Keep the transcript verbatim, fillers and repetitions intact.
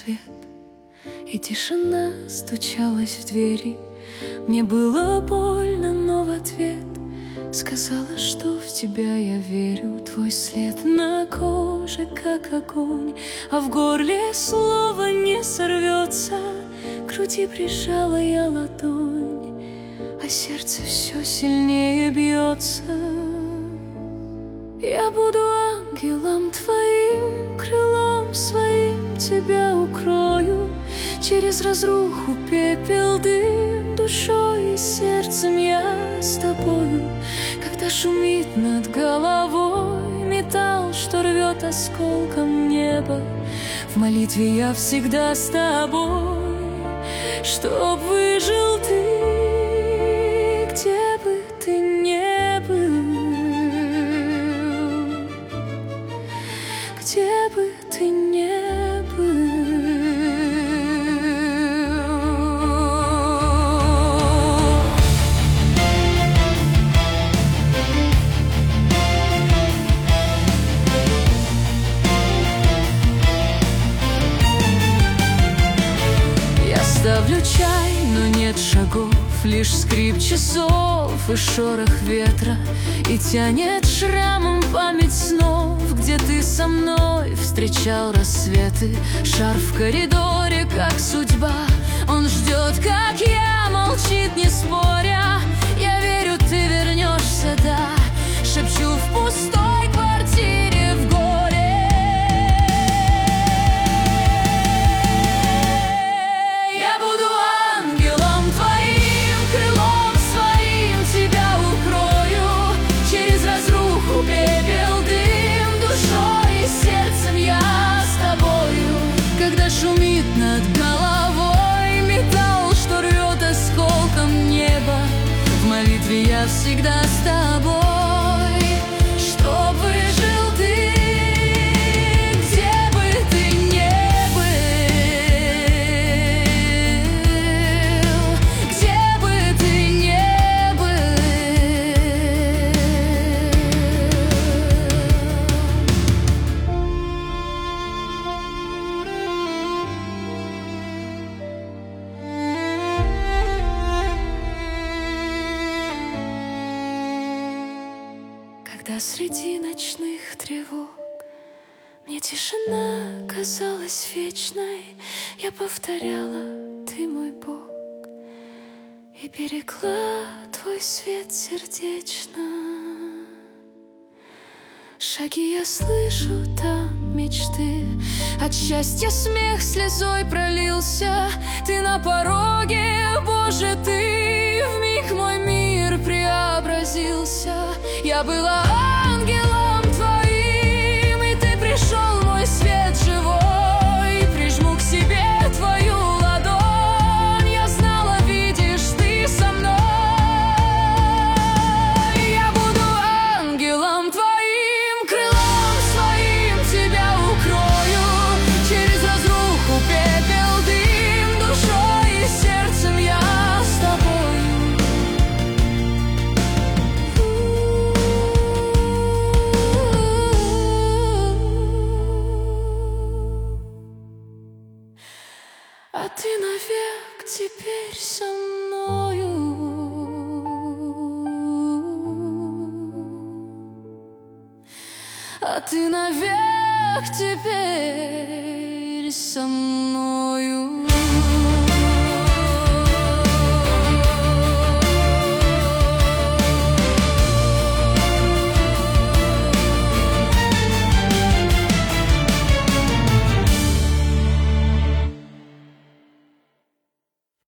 свет, и тишина стучалась в двери. Мне было больно, но в ответ сказала, что в тебя я верю. Твой след на коже, как огонь, а в горле слово не сорвется. К груди прижала я ладонь, а сердце все сильнее бьется. Я буду ангелом твоим, крылом своим тебя укрою. Через разруху пепел, дым, душой и сердцем я с тобою. Когда шумит над головой металл, что рвет осколком небо, в молитве я всегда с тобой, чтоб выжил ты, где бы ты ни был, где бы ты ни был. Ставлю чай, но нет шагов, лишь скрип часов и шорох ветра. И тянет шрамом память снов, где ты со мной встречал рассветы. Шар в коридоре, как судьба, он ждет, как я, молчит, не споря. Я верю, ты вернешься, да, шепчу в пустой квартире в горе. Шумит над головой металл, что рвет осколком небо, в молитве я всегда с тобой, чтоб выжил ты, где бы ты ни был, где бы ты ни был. Когда среди ночных тревог мне тишина казалась вечной, я повторяла: ты мой Бог, и берегла твой свет сердечно. Шаги я слышу, там мечты, от счастья смех слезой пролился. Ты на пороге, Боже, ты, вмиг мой мир преобразился. Я была ангелом твоим, и ты пришел, мой свет живой. Прижму к себе твою ладонь, я знала, видишь ты со мной. Я буду ангелом твоим, крылом своим тебя укрою. Через разруху пепел, дым, душой и сердцем я с тобою. А ты навек теперь со мною. А ты навек теперь со мною.